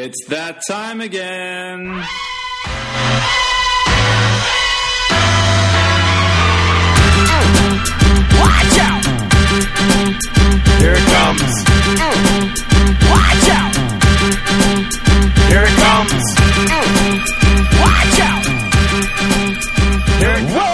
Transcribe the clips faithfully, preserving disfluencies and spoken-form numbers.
It's that time again. Watch out! Here it comes. Watch out! Here it comes. Watch out! Here it comes.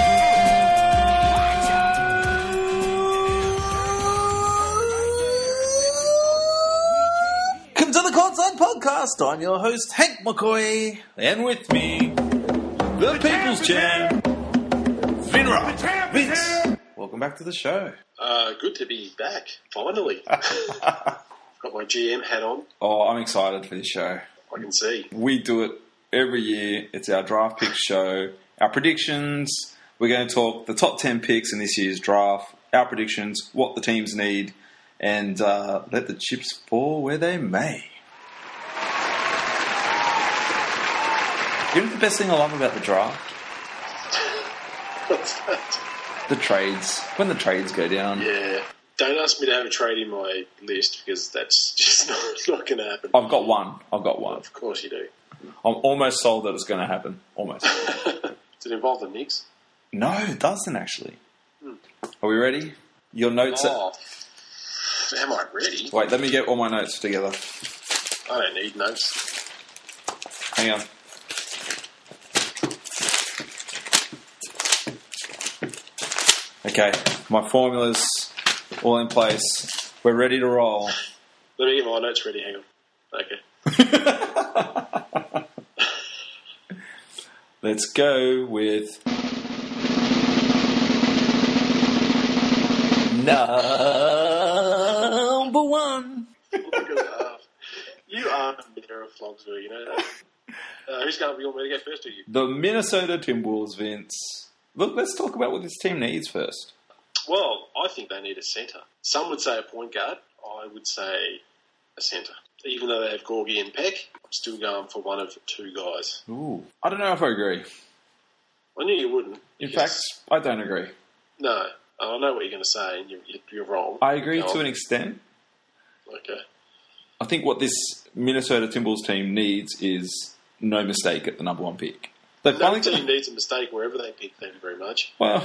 Welcome to the Courtside Podcast. I'm your host, Hank McCoy. And with me, the People's Champ, Vinra. Vince, welcome back to the show. Uh, good to be back, finally. Got my G M hat on, Oh, I'm excited for this show. I can see. We do it every year. It's our draft pick show. Our predictions. We're going to talk the top ten picks in this year's draft. Our predictions, what the teams need, and uh, let the chips fall where they may. You know the best thing I love about the draft? What's that? The trades. When the trades go down. Yeah. Don't ask me to have a trade in my list because that's just not, not going to happen. I've got one. I've got one. Of course you do. I'm almost sold that it's going to happen. Almost. Does it involve the Knicks? No, it doesn't actually. Are we ready? Your notes are... Oh, am I ready? Wait, let me get all my notes together. I don't need notes. Hang on. Okay, my formula's all in place. We're ready to roll. Let me get my notes ready, hang on. Okay. Let's go with... Number one. You are a terror of Flogsville, you know that? Uh, who's going to be want me to go first, or you? The Minnesota Timberwolves, Vince. Look, let's talk about what this team needs first. Well, I think they need a centre. Some would say a point guard. I would say a centre. Even though they have Gorgie and Peck, I'm still going for one of two guys. Ooh. I don't know if I agree. I knew you wouldn't. In because- fact, I don't agree. No. I know what you're going to say, and you're, you're wrong. I agree Go to on. an extent. Okay. I think what this Minnesota Timberwolves team needs is no mistake at the number one pick. They No finally team needs a mistake wherever they pick. Thank you very much. Well,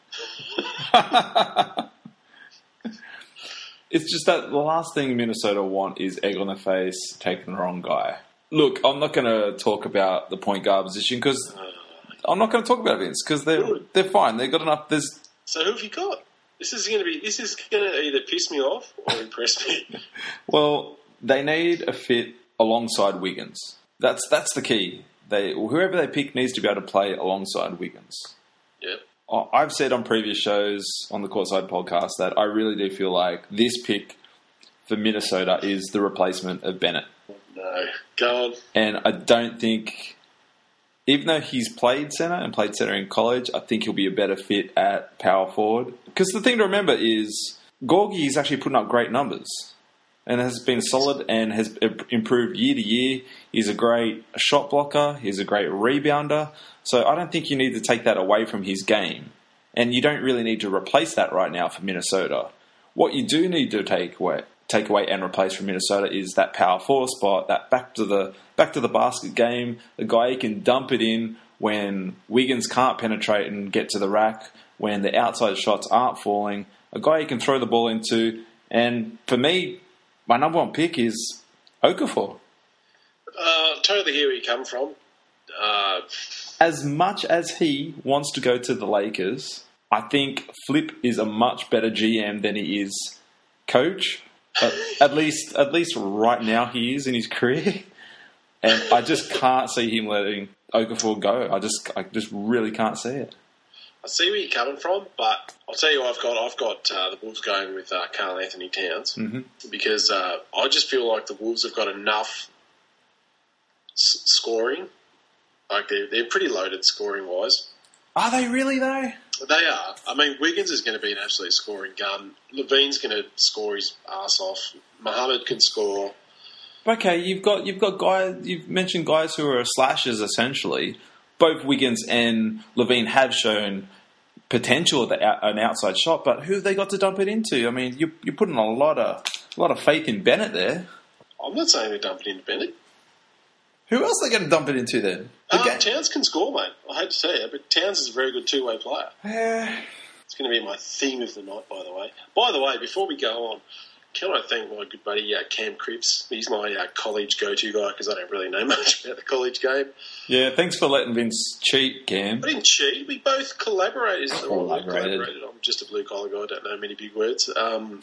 it's just that the last thing Minnesota want is egg on the face, taking the wrong guy. Look, I'm not going to talk about the point guard position because Uh, I'm not going to talk about Vince because they're Good. they're fine. They've got enough. There's so who have you got? This is going to be. This is going to either piss me off or impress me. well, they need a fit alongside Wiggins. That's that's the key. They whoever they pick needs to be able to play alongside Wiggins. Yep. Oh, I've said on previous shows on the Courtside Podcast that I really do feel like this pick for Minnesota is the replacement of Bennett. No. Go on. And I don't think, even though he's played center and played center in college, I think he'll be a better fit at power forward. Because the thing to remember is Gorgie is actually putting up great numbers and has been solid and has improved year to year. He's a great shot blocker. He's a great rebounder. So I don't think you need to take that away from his game. And you don't really need to replace that right now for Minnesota. What you do need to take away, take away and replace from Minnesota is that power forward spot, that back to the back to the basket game, the guy who can dump it in when Wiggins can't penetrate and get to the rack, when the outside shots aren't falling, a guy you can throw the ball into. And for me, my number one pick is Okafor. Uh, totally hear where you come from. Uh, As much as he wants to go to the Lakers, I think Flip is a much better G M than he is coach. At, at least, at least right now he is in his career, and I just can't see him letting Okafor go. I just, I just really can't see it. I see where you're coming from, but I'll tell you what I've got. I've got uh, the Wolves going with uh, Karl Anthony Towns Mm-hmm. because uh, I just feel like the Wolves have got enough s- scoring. Like they're, they're pretty loaded scoring wise. Are they really though? They are. I mean, Wiggins is going to be an absolute scoring gun. Levine's going to score his ass off. Muhammad can score. Okay, you've got you've got guys. You've mentioned guys who are slashers essentially. Both Wiggins and Levine have shown potential at the, an outside shot, but who have they got to dump it into? I mean, you, you're putting a lot of a lot of faith in Bennett there. I'm not saying they're dumping into Bennett. Who else are they going to dump it into then? The Um, ga- Towns can score, mate. I hate to say it, but Towns is a very good two-way player. Eh, It's going to be my theme of the night, by the way. By the way, before we go on, can I thank my good buddy uh, Cam Cripps? He's my uh, college go-to guy because I don't really know much about the college game. yeah, thanks for letting Vince cheat, Cam. I didn't cheat. We both collaborated. Isn't it? Well, we Collaborated. collaborated. I'm just a blue-collar guy. I don't know many big words. Um,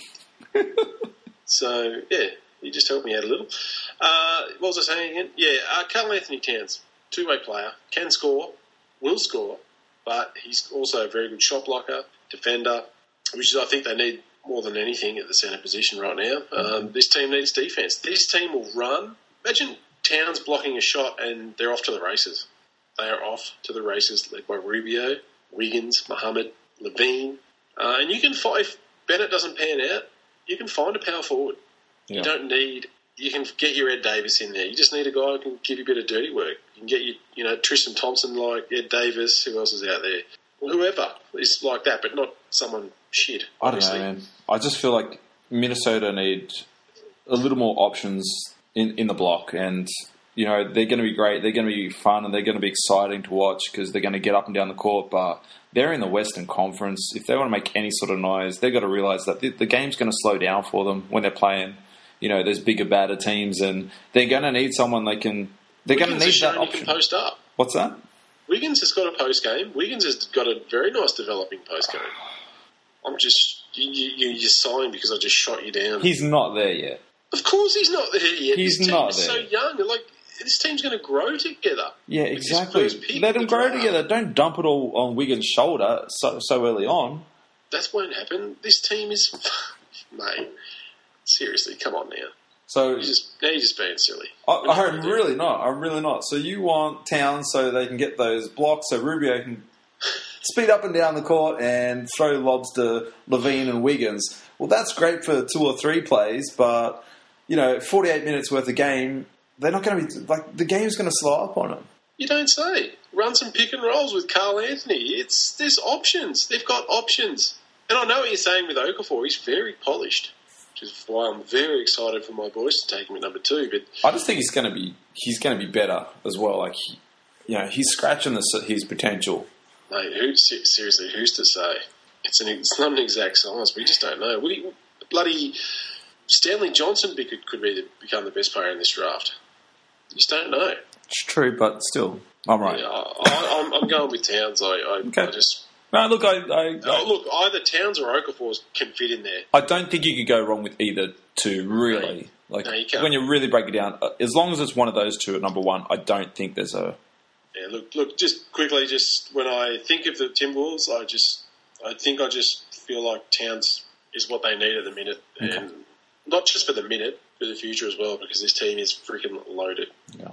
so, yeah, he just helped me out a little. Uh, what was I saying again? Yeah, uh, Carl Anthony Towns, two-way player, can score, will score, but he's also a very good shot blocker, defender, which is, I think they need more than anything at the centre position right now. Um, this team needs defence. This team will run. Imagine Towns blocking a shot and they're off to the races. They are off to the races, led by Rubio, Wiggins, Muhammad, Levine. Uh, and you can find, if Bennett doesn't pan out, you can find a power forward. Yeah. You don't need, you can get your Ed Davis in there. You just need a guy who can give you a bit of dirty work. You can get you, you know, Tristan Thompson like Ed Davis. Who else is out there? Whoever is like that, but not someone shit. I don't obviously. know, man. I just feel like Minnesota need a little more options in, in the block, and you know they're going to be great. They're going to be fun, and they're going to be exciting to watch because they're going to get up and down the court. But they're in the Western Conference. If they want to make any sort of noise, they've got to realize that the, the game's going to slow down for them when they're playing. You know, there's bigger, badder teams, and they're going to need someone they can. They're going to Wiggins need has that shown you option. can post up. What's that? Wiggins has got a post game. Wiggins has got a very nice developing post game. I'm just you, you, you're sighing because I just shot you down. He's not there yet. Of course, he's not there yet. He's this team not is so there. young. Like this team's going to grow together. Yeah, With his exactly. first pick Let in them the grow draft. together. Don't dump it all on Wiggins' shoulder so, so early on. That won't happen. This team is, mate. Seriously, come on now. So You just now you're just being silly. I, I'm really not. I'm really not. So you want Towns so they can get those blocks so Rubio can speed up and down the court and throw lobs to Levine and Wiggins. Well, that's great for two or three plays, but, you know, forty-eight minutes worth of game, they're not going to be, like, the game's going to slow up on them. You don't say. Run some pick and rolls with Carl Anthony. It's there's options. They've got options. And I know what you're saying with Okafor. He's very polished, which is why I'm very excited for my boys to take him at number two. But I just think he's going to be he's going to be better as well. Like, he, you know, he's scratching the, his potential. mate, who se- seriously, who's to say? It's an it's not an exact science. We just don't know. We, bloody Stanley Johnson be, could, could be the, become the best player in this draft. You just don't know. It's true, but still, I'm right. Yeah, I, I, I'm, I'm going with Towns. I, I, Okay. I just No, look, I, I, oh, look either Towns or Okafor can fit in there. I don't think you could go wrong with either two, really. Like, No, you can't. when you really break it down, uh, as long as it's one of those two at number one, I don't think there's a... Yeah, look, look. Just quickly, just when I think of the Timberwolves, I just, I think I just feel like Towns is what they need at the minute, Okay. and not just for the minute, for the future as well, because this team is freaking loaded. Yeah.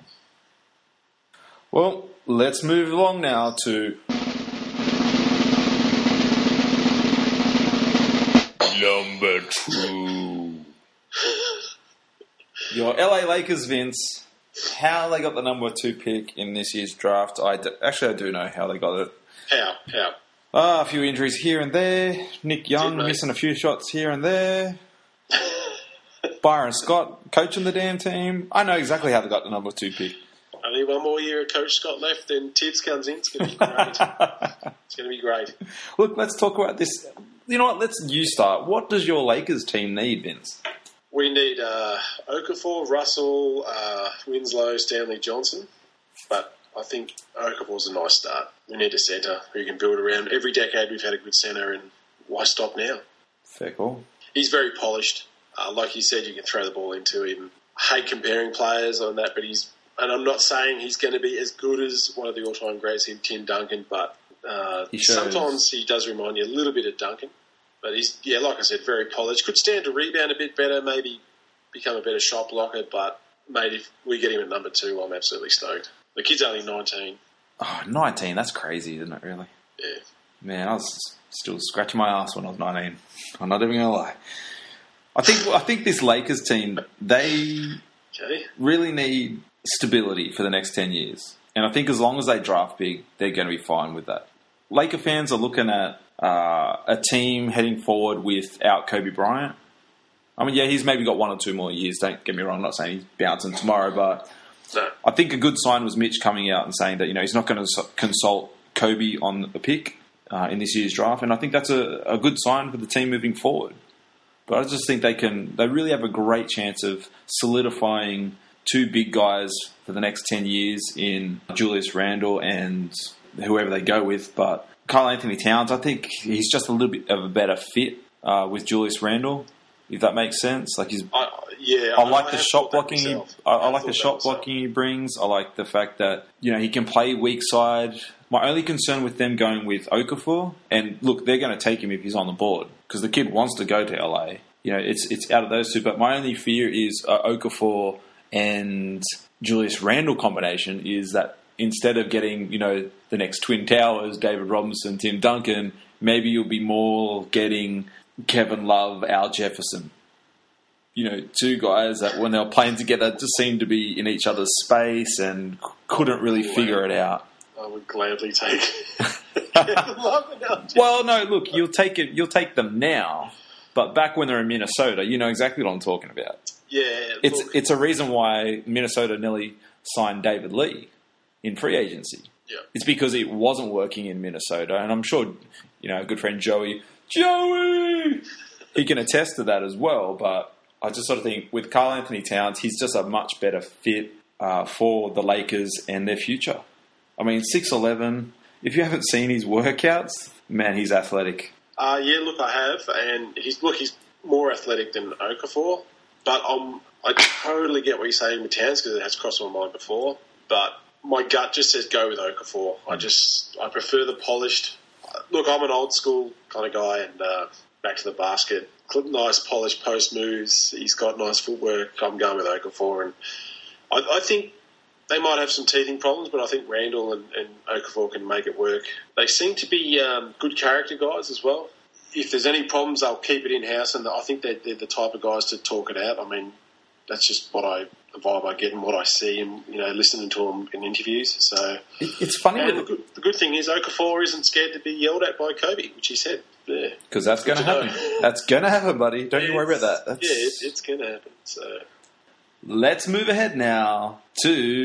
Well, let's move along now to... Number two. Your L A Lakers, Vince. How they got the number two pick in this year's draft, I d- actually I do know how they got it. How? How? Ah, a few injuries here and there. Nick Young Did, mate. missing a few shots here and there. Byron Scott coaching the damn team. I know exactly how they got the number two pick. Only one more year of Coach Scott left, then Tibbs comes in. It's going to be great. It's going to be great. Look, let's talk about this. You know what? Let's you start. What does your Lakers team need, Vince? We need uh, Okafor, Russell, uh, Winslow, Stanley Johnson, but I think Okafor's a nice start. We need a centre who can build around. Every decade we've had a good centre, and why stop now? Fair call. He's very polished. Uh, like you said, you can throw the ball into him. I hate comparing players on that, but he's, and I'm not saying he's going to be as good as one of the all-time greats in Tim Duncan, but uh, He shows. sometimes he does remind you a little bit of Duncan. But he's, yeah, like I said, very polished. Could stand to rebound a bit better, maybe become a better shot blocker, but, mate, if we get him at number two, I'm absolutely stoked. The kid's only nineteen. Oh, nineteen, that's crazy, isn't it, really? Yeah. Man, I was still scratching my ass when I was nineteen. I'm not even going to lie. I think I think this Lakers team, they Okay. really need stability for the next ten years. And I think as long as they draft big, they're going to be fine with that. Laker fans are looking at uh, a team heading forward without Kobe Bryant. I mean, yeah, he's maybe got one or two more years, don't get me wrong. I'm not saying he's bouncing tomorrow, but No. I think a good sign was Mitch coming out and saying that, you know, he's not going to consult Kobe on the pick uh, in this year's draft, and I think that's a, a good sign for the team moving forward. But I just think they can, they really have a great chance of solidifying two big guys for the next ten years in Julius Randle and whoever they go with. But Karl Anthony Towns, I think he's just a little bit of a better fit uh, with Julius Randle, if that makes sense. Like he's, I, yeah, I like I the have shot thought that blocking. He, myself. I, I have like the thought shot that myself. blocking he brings. I like the fact that, you know, he can play weak side. My only concern with them going with Okafor, and look, they're going to take him if he's on the board because the kid wants to go to L A. You know, it's it's out of those two. But my only fear is uh, Okafor and Julius Randle combination is that instead of getting, you know, the next Twin Towers, David Robinson, Tim Duncan, maybe you'll be more getting Kevin Love, Al Jefferson. You know, two guys that when they were playing together just seemed to be in each other's space and couldn't really figure it out. I would gladly take Kevin Love and Al Jefferson. Well, no, look, you'll take it. You'll take them now, but back when they're in Minnesota, you know exactly what I'm talking about. Yeah, It's look, it's a reason why Minnesota nearly signed David Lee in free agency. yeah. It's because it wasn't working in Minnesota, and I'm sure, you know, a good friend Joey, Joey, he can attest to that as well. But I just sort of think with Karl Anthony Towns, he's just a much better fit uh, for the Lakers and their future. I mean, six eleven, if you haven't seen his workouts, man, he's athletic. Uh, yeah, look, I have, and he's look, he's more athletic than Okafor, but um, I totally get what you're saying with Towns because it has crossed my mind before. But my gut just says go with Okafor. I just I prefer the polished. Look, I'm an old school kind of guy, and uh, back to the basket, nice polished post moves. He's got nice footwork. I'm going with Okafor, and I, I think they might have some teething problems, but I think Randall and, and Okafor can make it work. They seem to be um, good character guys as well. If there's any problems, they'll keep it in-house, and I think they're, they're the type of guys to talk it out. I mean, that's just what I, the vibe I get and what I see and, you know, listening to them in interviews. So, It, it's funny and the with good, the good thing is Okafor isn't scared to be yelled at by Kobe, which he said. Yeah. because that's going to Good to happen. know. That's going to happen, buddy. Don't you worry about that. That's... Yeah, it, it's going to happen. So, Let's move ahead now to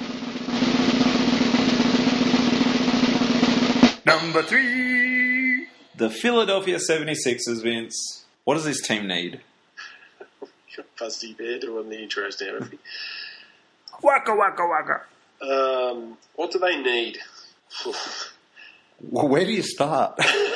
Number three. the Philadelphia seventy-sixers, Vince. What does this team need? Fuzzy Bear doing the intros now. isn't he? Waka waka waka. Um, what do they need? Well, where do you start?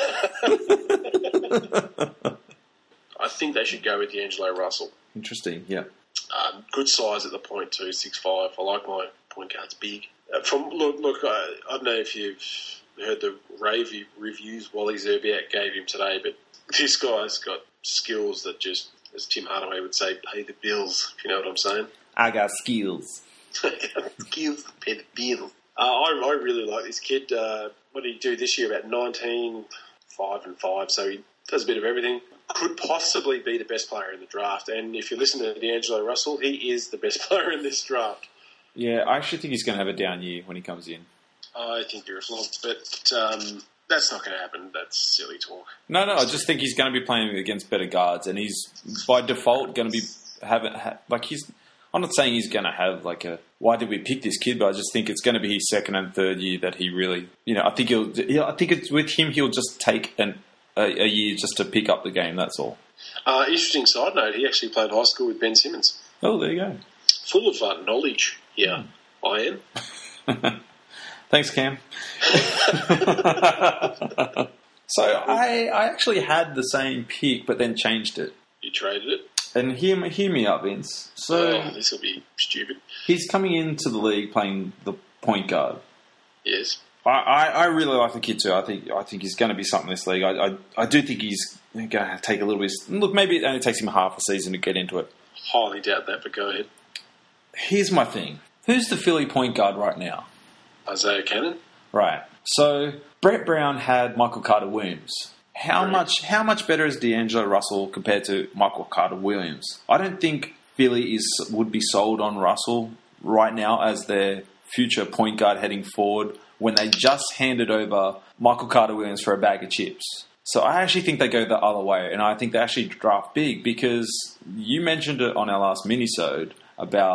I think they should go with D'Angelo Russell. Interesting, yeah. Um, good size at the point too, six five. I like my point guards big. Uh, from look, look, I, I don't know if you've heard the rave reviews Wally Zerbiak gave him today, but this guy's got skills that just, as Tim Hardaway would say, pay the bills. If you know what I'm saying. I got skills. Skills that pay the bills. Uh, I, I really like this kid. Uh, what did he do this year? About nineteen, five and five. So he does a bit of everything. Could possibly be the best player in the draft. And if you listen to D'Angelo Russell, he is the best player in this draft. Yeah, I actually think he's going to have a down year when he comes in. I think you're a flop, but um, that's not going to happen. That's silly talk. No, no, I just think he's going to be playing against better guards, and he's by default going to be having ha, like he's. I'm not saying he's going to have like a why did we pick this kid, but I just think it's going to be his second and third year that he really, you know, I think he'll. he'll I think it's with him. He'll just take an a, a year just to pick up the game. That's all. Uh, interesting side note: he actually played high school with Ben Simmons. Oh, there you go. Full of uh, knowledge. Yeah, I am. Thanks, Cam. So I, I actually had the same pick, but then changed it. You traded it. And hear me, hear me out, Vince. So Oh, this will be stupid. he's coming into the league playing the point guard. Yes. I, I, I really like the kid too. I think I think he's going to be something in this league. I, I, I do think he's going to take a little bit. Look, maybe it only takes him half a season to get into it. Highly doubt that, but go ahead. Here's my thing. Who's the Philly point guard right now? Isaiah Cannon. Right. So Brett Brown had Michael Carter Williams. How Right. much how much better is D'Angelo Russell compared to Michael Carter Williams? I don't think Philly is would be sold on Russell right now as their future point guard heading forward when they just handed over Michael Carter Williams for a bag of chips. So I actually think they go the other way, and I think they actually draft big because you mentioned it on our last minisode about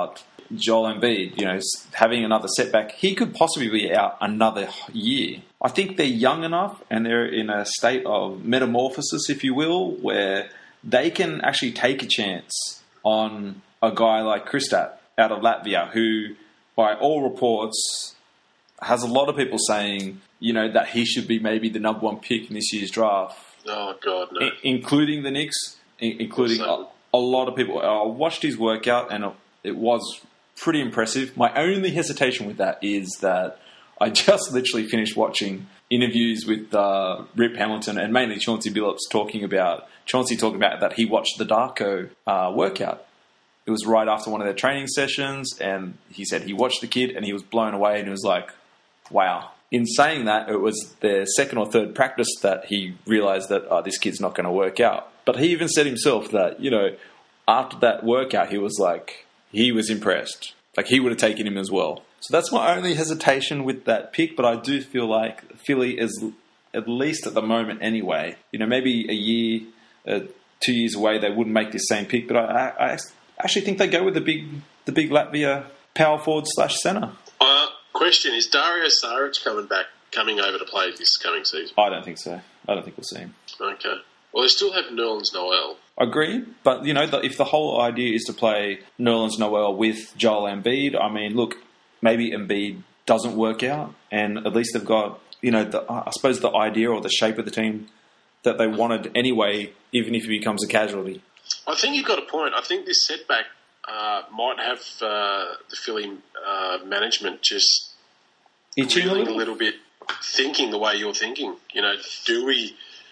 Joel Embiid, you know, having another setback, he could possibly be out another year. I think they're young enough and they're in a state of metamorphosis, if you will, where they can actually take a chance on a guy like Kristaps out of Latvia, who, by all reports, has a lot of people saying, you know, that he should be maybe the number one pick in this year's draft. Oh, God, no. I- including the Knicks, I- including a, a lot of people. I watched his workout and it was pretty impressive. My only hesitation with that is that I just literally finished watching interviews with uh, Rip Hamilton and mainly Chauncey Billups talking about, Chauncey talking about that he watched the Darko uh, workout. It was right after one of their training sessions, and he said he watched the kid and he was blown away and he was like, wow. In saying that, it was their second or third practice that he realised that oh, this kid's not going to work out. But he even said himself that, you know, after that workout, he was like, he was impressed. Like, he would have taken him as well. So that's my only hesitation with that pick, but I do feel like Philly is, at least at the moment anyway, you know, maybe a year, uh, two years away, they wouldn't make this same pick, but I, I, I actually think they go with the big the big Latvia power forward slash centre. Uh, question, is Dario Saric coming back, coming over to play this coming season? I don't think so. I don't think we'll see him. Okay. Well, they still have Nerlens Noel. Agree, but you know, the, if the whole idea is to play Nerlens Noel with Joel Embiid, I mean, look, maybe Embiid doesn't work out, and at least they've got, you know, the, I suppose the idea or the shape of the team that they wanted anyway, even if he becomes a casualty. I think you've got a point. I think this setback uh, might have uh, the Philly uh, management just Itching a reeling little? a little bit, thinking the way you're thinking. You know, do we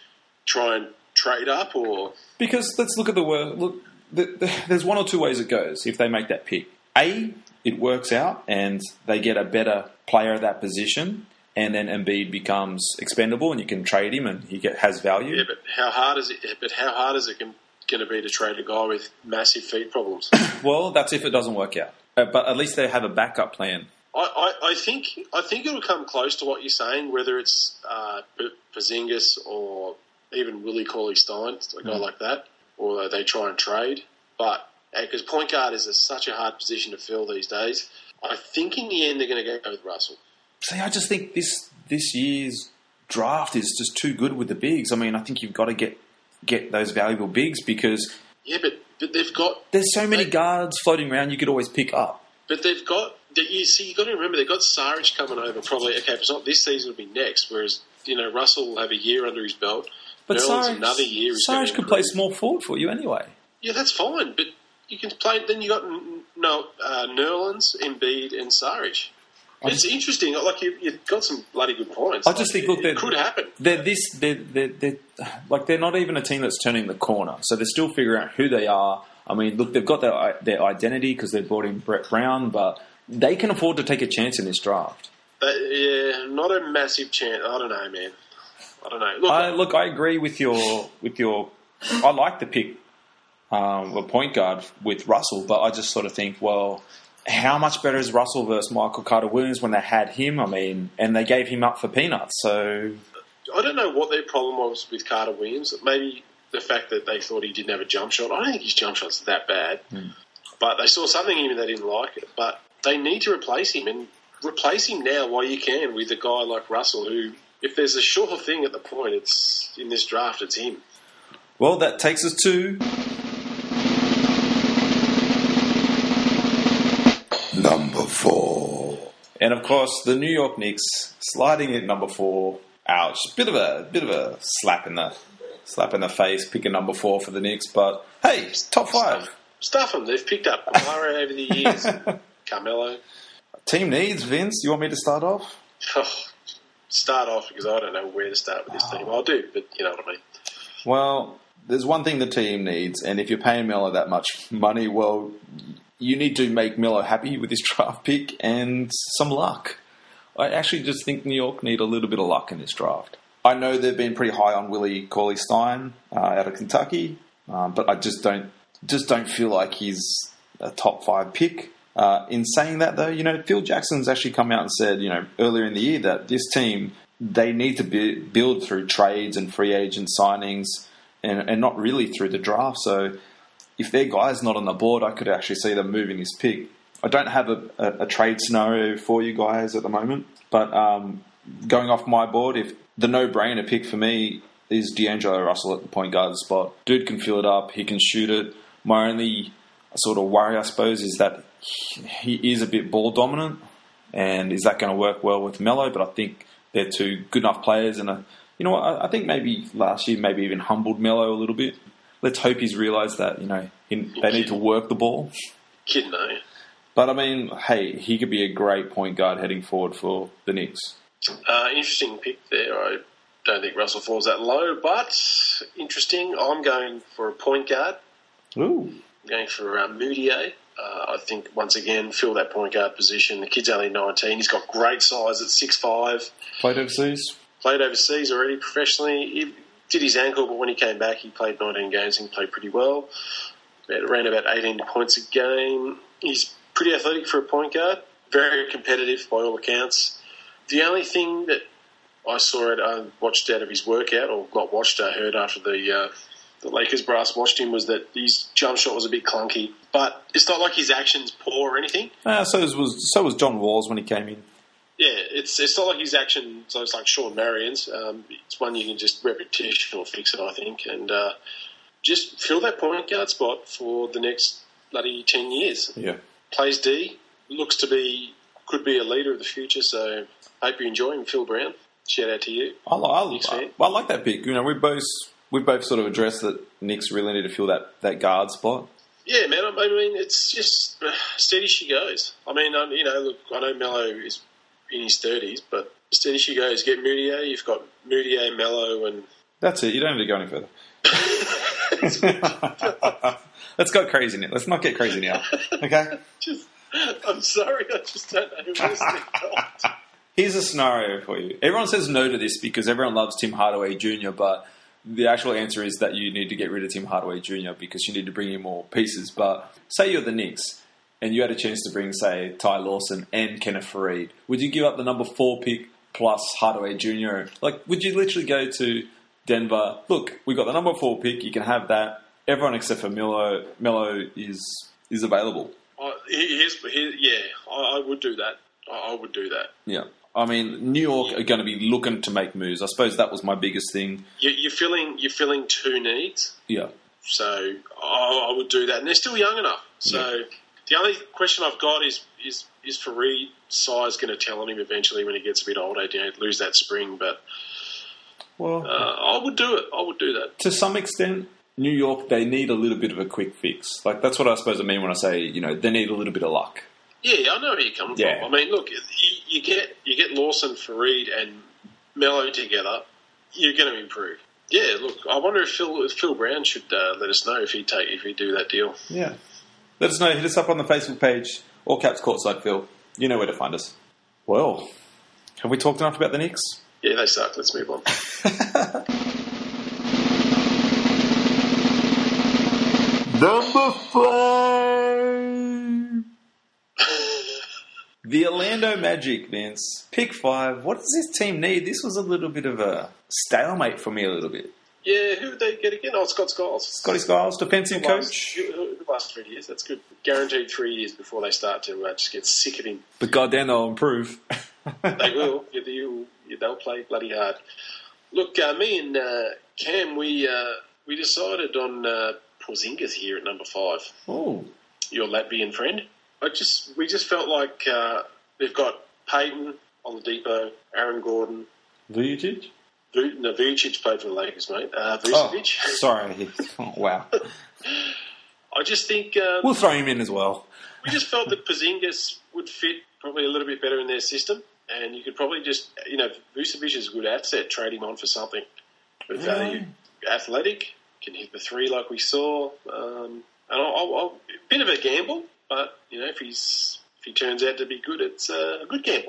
try and trade up or... Because let's look at the word. Look, the, the, there's one or two ways it goes if they make that pick. A, it works out and they get a better player at that position, and then Embiid becomes expendable and you can trade him and he get, has value. Yeah, but how hard is it? But how hard is it going to be to trade a guy with massive feet problems? Well, that's if it doesn't work out. Uh, but at least they have a backup plan. I, I, I think I think it'll come close to what you're saying, whether it's uh, P- Porzingis or even Willie Cauley-Stein, a guy Mm. like that, or they try and trade. But because point guard is a, such a hard position to fill these days, I think in the end they're going to go with Russell. See, I just think this this year's draft is just too good with the bigs. I mean, I think you've got to get get those valuable bigs because Yeah, but, but they've got... there's so many they, guards floating around you could always pick up. But they've got... You see, you've got to remember, they've got Saric coming over probably... Okay, if it's not this season, it'll be next, whereas, you know, Russell will have a year under his belt. But Nerlens Saric, another year. He's Saric gonna could play improve. small forward for you anyway. Yeah, that's fine, but you can play... Then you got no uh, Nerlens, Embiid, and Saric. I It's just- interesting. Like you, you've got some bloody good points. I just Like, think, look, it, they're, it could happen. They're this, they're, they're, they're, like they're not even a team that's turning the corner, so they're still figuring out who they are. I mean, look, they've got their their identity because they brought in Brett Brown, but they can afford to take a chance in this draft. But, yeah, not a massive chance. I don't know, man. I don't know. Look, I, look, I agree with your with your. I like the pick, um, a point guard with Russell, but I just sort of think, well, how much better is Russell versus Michael Carter Williams when they had him? I mean, and they gave him up for peanuts. So I don't know what their problem was with Carter Williams. Maybe the fact that they thought he didn't have a jump shot. I don't think his jump shot's that bad. Mm. But they saw something in him they didn't like. But they need to replace him, and replace him now while you can with a guy like Russell, who, if there's a sure thing at the point, it's in this draft, it's him. well, that takes us to Number four. and of course the New York Knicks sliding in at number four. Ouch! Bit of a bit of a slap in the slap in the face. Picking number four for the Knicks, but hey, top five. Stuff them. They've picked up Murray over the years. Carmelo. Team needs, Vince. You want me to start off? Oh, start off because I don't know where to start with this team. I'll do, but you know what I mean. Well, there's one thing the team needs, and if you're paying Melo that much money, well, you need to make Melo happy with his draft pick and some luck. I actually just think New York need a little bit of luck in this draft. I know they've been pretty high on Willie Cauley-Stein uh, out of Kentucky, um, but I just don't just don't feel like he's a top five pick. Uh, in saying that, though, you know, Phil Jackson's actually come out and said, you know, earlier in the year that this team, they need to be, build through trades and free agent signings and, and not really through the draft. So if their guy's not on the board, I could actually see them moving this pick I don't have a, a, a trade scenario for you guys at the moment, but um, going off my board, if the no-brainer pick for me is D'Angelo Russell at the point guard spot. Dude can fill it up. He can shoot it. My only sort of worry, I suppose, is that he is a bit ball dominant, and is that going to work well with Melo? But I think they're two good enough players, and a, you know what? I, I think maybe last year maybe even humbled Melo a little bit. Let's hope he's realised that you know he, they need to work the ball. Kid, no. But I mean, hey, he could be a great point guard heading forward for the Knicks. Uh, interesting pick there. I don't think Russell falls that low, but interesting. I'm going for a point guard. Ooh. I'm going for uh, Moutier. Uh, I think, once again, fill that point guard position. The kid's only nineteen. He's got great size at six five. Played overseas? Played overseas already professionally. He did his ankle, but when he came back, he played nineteen games and played pretty well. Ran about eighteen points a game. He's pretty athletic for a point guard. Very competitive by all accounts. The only thing that I saw it, I watched out of his workout, or not watched, I heard after the uh, the Lakers brass watched him, was that his jump shot was a bit clunky. But it's not like his action's poor or anything. Uh, so was so was John Walls when he came in. Yeah, it's it's not like his action, so it's like Sean Marion's. Um, it's one you can just repetition or fix it, I think. And uh, just fill that point guard spot for the next bloody ten years. Yeah. Plays D, looks to be, could be a leader of the future, so hope you enjoy him, Phil Brown. Shout out to you. I, I, I, I like that pick. You know, we both we both sort of addressed that Knicks really need to fill that, that guard spot. Yeah, man. I mean, it's just uh, steady she goes. I mean, um, you know, look, I know Melo is in his thirties, but steady she goes. Get Moutier. You've got Moutier, Melo, and that's it. You don't have to go any further. Let's go crazy now. Let's not get crazy now. Okay. Just, I'm sorry. I just don't know who else to got. Here's a scenario for you. Everyone says no to this because everyone loves Tim Hardaway Junior, but the actual answer is that you need to get rid of Tim Hardaway Junior because you need to bring in more pieces. But say you're the Knicks and you had a chance to bring, say, Ty Lawson and Kenneth Faried. Would you give up the number four pick plus Hardaway Junior? Like, would you literally go to Denver? Look, we got the number four pick. You can have that. Everyone except for Melo, Melo is is available. Uh, here's, here, yeah, I, I would do that. I, I would do that. Yeah. I mean, New York are going to be looking to make moves. I suppose that was my biggest thing. You, you're filling you're filling two needs. Yeah. So I, I would do that, and they're still young enough. So yeah. The only question I've got is is is Faried size going to tell on him eventually when he gets a bit older? You know, lose that spring, but well, uh, I would do it. I would do that to some extent. New York, they need a little bit of a quick fix. Like that's what I suppose I mean when I say you know they need a little bit of luck. Yeah, I know where you're coming yeah. from. I mean, look, you, you get you get Lawson, Faried, and Melo together, you're going to improve. Yeah, look, I wonder if Phil if Phil Brown should uh, let us know if he take if he do that deal. Yeah, let us know. Hit us up on the Facebook page, All Caps Courtside Phil. You know where to find us. Well, have we talked enough about the Knicks? Yeah, they suck. Let's move on. Number five. The Orlando Magic, Vince. Pick five. What does this team need? This was a little bit of a stalemate for me a little bit. Yeah, who would they get again? Oh, Scott Skiles. Scotty Skiles, defensive the last, coach. The last three years, that's good. Guaranteed three years before they start to uh, just get sick of him. But goddamn, they'll improve. They will. Yeah, they, they'll play bloody hard. Look, uh, me and uh, Cam, we uh, we decided on uh, Porzingis here at number five. Oh, your Latvian friend. I just we just felt like uh, they've got Payton, Oladipo, Aaron Gordon, Vujic. V- no, Vujic played for the Lakers, mate. Uh, Vucevic. Oh, sorry. Oh, wow. I just think um, we'll throw him in as well. We just felt that Porzingis would fit probably a little bit better in their system, and you could probably just you know Vucevic is a good asset. Trade him on for something with value. Yeah. Athletic, can hit the three like we saw. Um, and I'll, I'll, I'll, a bit of a gamble, but you know if he's if he turns out to be good, it's uh, a good gamble.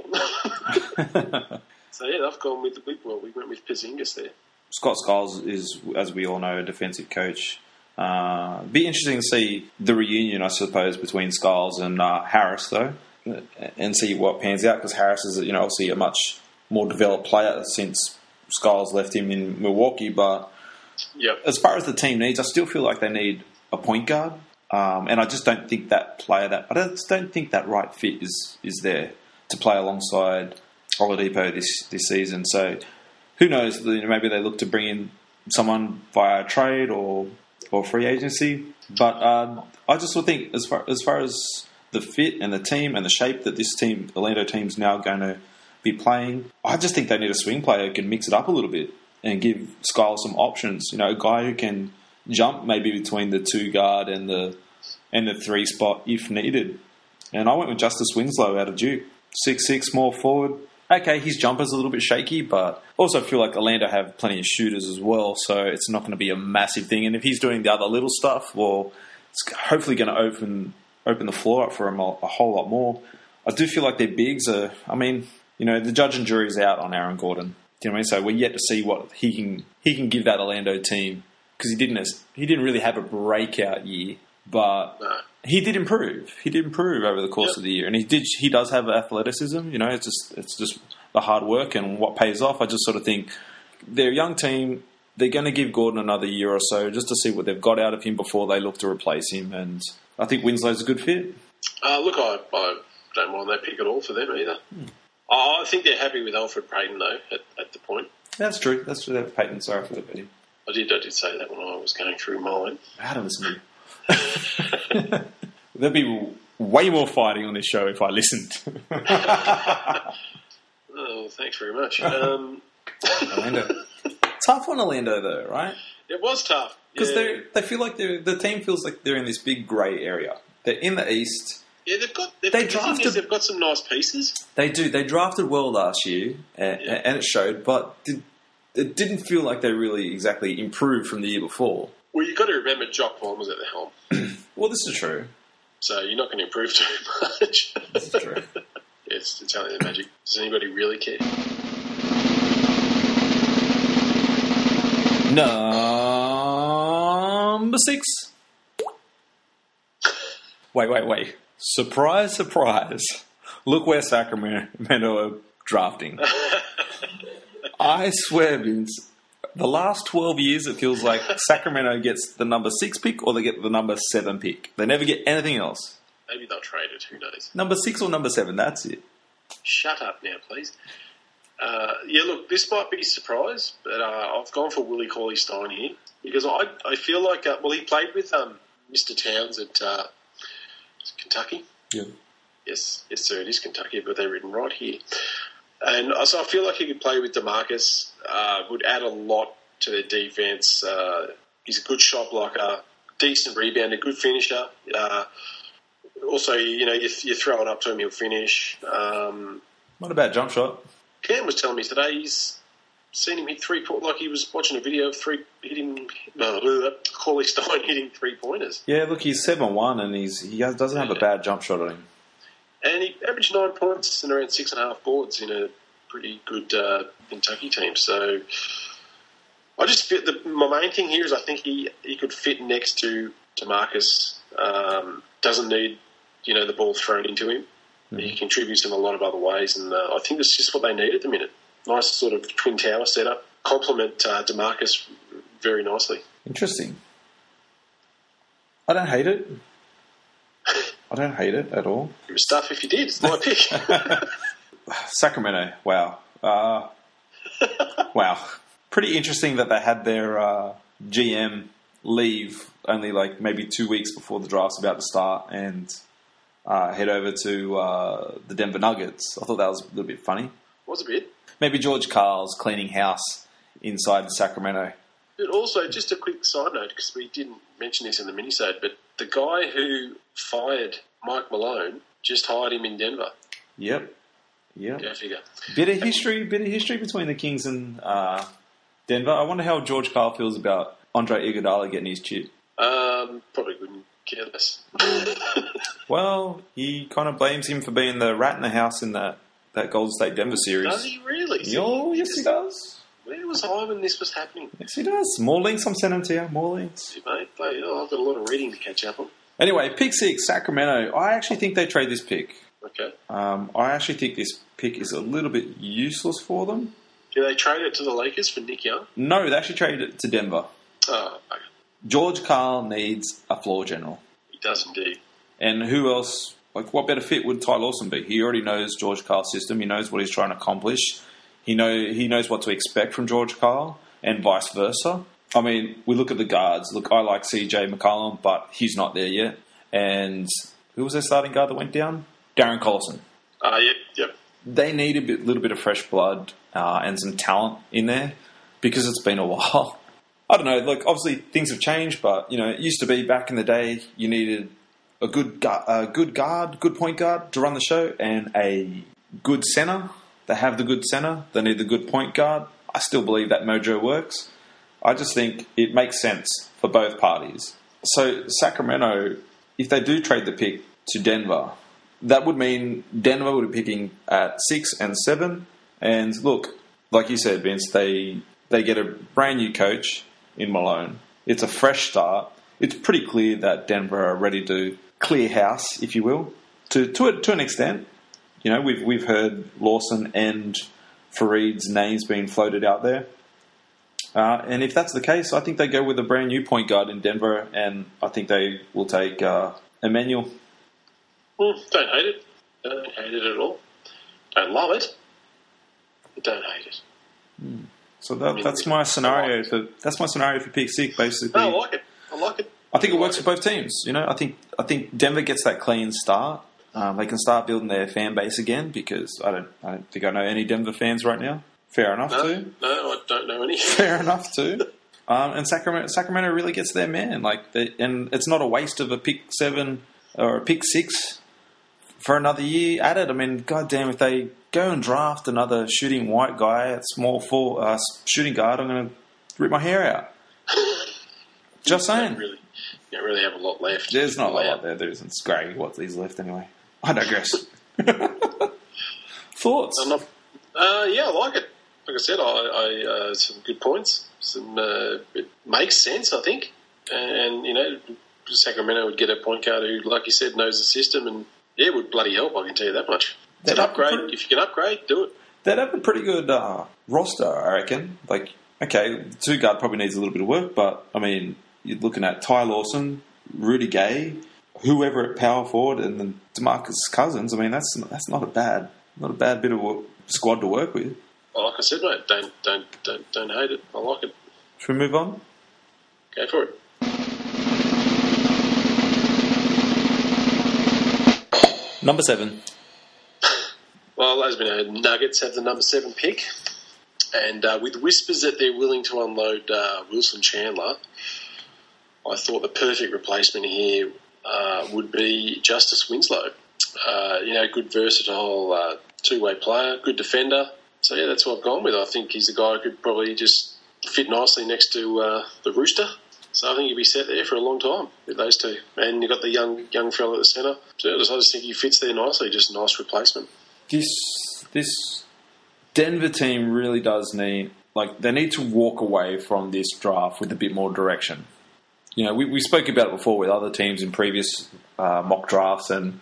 So yeah, I've gone with the big well. We went with Porzingis there. Scott Skiles is, as we all know, a defensive coach. Uh, be interesting to see the reunion, I suppose, between Skiles and uh, Harris, though, and see what pans out. Because Harris is, you know, obviously a much more developed player since Skiles left him in Milwaukee. But yep. As far as the team needs, I still feel like they need a point guard. Um, and I just don't think that player that I just don't think that right fit is is there to play alongside Oladipo this this season. So who knows? You know, maybe they look to bring in someone via trade or or free agency. But uh, I just would think as far as far as the fit and the team and the shape that this team, Orlando team's now going to be playing, I just think they need a swing player who can mix it up a little bit and give Skylar some options. You know, a guy who can jump maybe between the two guard and the and the three spot if needed. And I went with Justice Winslow out of Duke, six six, small forward. Okay, his jumper's a little bit shaky, but also feel like Orlando have plenty of shooters as well, so it's not going to be a massive thing. And if he's doing the other little stuff, well, it's hopefully going to open open the floor up for him a, a whole lot more. I do feel like their bigs are, I mean, you know, the judge and jury's out on Aaron Gordon. Do you know what I mean? So we're yet to see what he can he can give that Orlando team, because he didn't he didn't really have a breakout year, but No. he did improve. He did improve over the course Yep. of the year, and he did. He does have athleticism. You know, it's just it's just the hard work and what pays off. I just sort of think they're a young team. They're going to give Gordon another year or so just to see what they've got out of him before they look to replace him. And I think Winslow's a good fit. Uh, look, I, I don't mind that pick at all for them either. Hmm. I, I think they're happy with Alfred Payton, though, at, at the point. That's true. That's true. That's Peyton. Sorry for the betting. I did, I did say that when I was going through mine. I had to listen to you. There'd be way more fighting on this show if I listened. Oh, thanks very much. Um, Orlando. Tough on Orlando, though, right? it was tough. Because yeah. they they feel like they're, the team feels like they're in this big grey area. They're in the East. Yeah, they've got. They've, They the thing drafted- is they've got some nice pieces. They do. They drafted well last year, and, Yeah. and it showed. But did, it didn't feel like they really exactly improved from the year before. Well, you've got to remember Jock Vaughn was at the helm, Well, this is true. so you're not going to improve too much. This is true. It's, it's only the Magic. Does anybody really care? Number six. Wait, wait, wait. Surprise, surprise. Look where Sacramento are drafting. I swear, Vince, the last twelve years it feels like Sacramento gets the number six pick or they get the number seven pick. They never get anything else. Maybe they'll trade it. Who knows? Number six or number seven, that's it. Shut up now, please. Uh, yeah, look, this might be a surprise, but uh, I've gone for Willie Cauley-Stein here because I I feel like, uh, well, he played with um, Mister Towns at uh, Kentucky. Yeah. Yes, yes, sir, it is Kentucky, but they're written right here. And uh, so I feel like he could play with DeMarcus, uh, would add a lot to their defense. Uh, he's a good shot blocker, decent rebounder, good finisher. Uh, also, you know, you, you throw it up to him, he'll finish. Um, Not a bad jump shot. Cam was telling me today he's seen him hit three point like he was watching a video of three hitting no, Cauley Stein hitting three pointers, Yeah, look, he's seven one and he's he has, doesn't have a bad jump shot on him. and he averaged nine points and around six and a half boards in a pretty good uh, Kentucky team. So I just feel the my main thing here is I think he, he could fit next to DeMarcus. Um, doesn't need you know the ball thrown into him. Mm-hmm. He contributes in a lot of other ways, and uh, I think that's just what they need at the minute. Nice sort of twin tower setup. Complement uh, DeMarcus very nicely. Interesting. I don't hate it. I don't hate it at all. Good stuff if you did. It's my pick. Sacramento, wow. Uh, wow. Pretty interesting that they had their uh, G M leave only like maybe two weeks before the draft's about to start and uh, head over to uh, the Denver Nuggets. I thought that was a little bit funny. Was a bit. Maybe George Karl's cleaning house inside Sacramento. But also, just a quick side note, because we didn't mention this in the minisode, but the guy who fired Mike Malone just hired him in Denver. Yep. Yep. Go figure. Bit of history, bit of history between the Kings and uh, Denver. I wonder how George Karl feels about Andre Iguodala getting his chip. Um, probably wouldn't care less. Well, he kind of blames him for being the rat in the house in that, that Golden State Denver series. Does he really? Oh, yes, he does. Where was I when this was happening? Yes, he does. More links, I'm sending to you. More links. Mate, mate, oh, I've got a lot of reading to catch up on. Anyway, pick six, Sacramento. I actually think they trade this pick. Okay. Um, I actually think this pick is a little bit useless for them. Do they trade it to the Lakers for Nick Young? No, they actually traded it to Denver. Oh, okay. George Karl needs a floor general. He does indeed. And who else? Like, what better fit would Ty Lawson be? He already knows George Karl's system. He knows what he's trying to accomplish. He know he knows what to expect from George Karl, and vice versa. I mean, we look at the guards. Look, I like C J McCollum, but he's not there yet. And who was their starting guard that went down? Darren Collison. Uh, yep, yep. They need a bit, little bit of fresh blood uh, and some talent in there because it's been a while. I don't know. Like, obviously, things have changed, but you know, it used to be back in the day you needed a good, gu- a good guard, good point guard to run the show, and a good center. They have the good center. They need the good point guard. I still believe that mojo works. I just think it makes sense for both parties. So Sacramento, if they do trade the pick to Denver, that would mean Denver would be picking at six and seven. And look, like you said, Vince, they they get a brand new coach in Malone. It's a fresh start. It's pretty clear that Denver are ready to clear house, if you will, to to, a, to an extent. You know, we've we've heard Lawson and Fareed's names being floated out there. Uh, and if that's the case, I think they go with a brand new point guard in Denver, and I think they will take uh, Emmanuel. Mm, don't hate it. Don't hate it at all. Don't love it. But don't hate it. Mm. So that, that's my scenario for that's my scenario for pick six, basically. No, I like it. I like it. I think it I works like for both teams. You know, I think I think Denver gets that clean start. Um, they can start building their fan base again because I don't I don't think I know any Denver fans right now. Fair enough no, too. No, I don't know any. Fair enough too. Um, and Sacramento Sacramento really gets their man. Like, they, and it's not a waste of a pick seven or a pick six for another year added. I mean, goddamn, if they go and draft another shooting white guy at small four uh, shooting guard, I'm going to rip my hair out. Just saying. You don't really, you don't really have a lot left. There's not a lot out there. There isn't. It's Gray. What's these left anyway? I digress. Thoughts? I'm not, uh, yeah, I like it. Like I said, I, I uh, some good points. Some uh, it makes sense, I think. And you know, Sacramento would get a point guard who, like you said, knows the system, and yeah, would bloody help. I can tell you that much. It's an upgrade. Pretty, if you can upgrade, do it. They'd have a pretty good uh, roster, I reckon. Like, okay, the two guard probably needs a little bit of work, but I mean, you're looking at Ty Lawson, Rudy Gay, whoever at power forward, and then DeMarcus Cousins. I mean, that's that's not a bad, not a bad bit of work, squad to work with. Well, like I said, mate, don't don't don't don't hate it. I like it. Should we move on? Go for it. Number seven. Well, as we know, Nuggets have the number seven pick, and uh, with whispers that they're willing to unload uh, Wilson Chandler, I thought the perfect replacement here uh, would be Justice Winslow. Uh, you know, good versatile uh, two-way player, good defender. So yeah, that's what I've gone with. I think he's a guy who could probably just fit nicely next to uh, the Rooster. So I think he'll be set there for a long time with those two. And you've got the young young fella at the centre. So I just think he fits there nicely. Just a nice replacement. This this Denver team really does need, like, they need to walk away from this draft with a bit more direction. You know, we, we spoke about it before with other teams in previous uh, mock drafts, and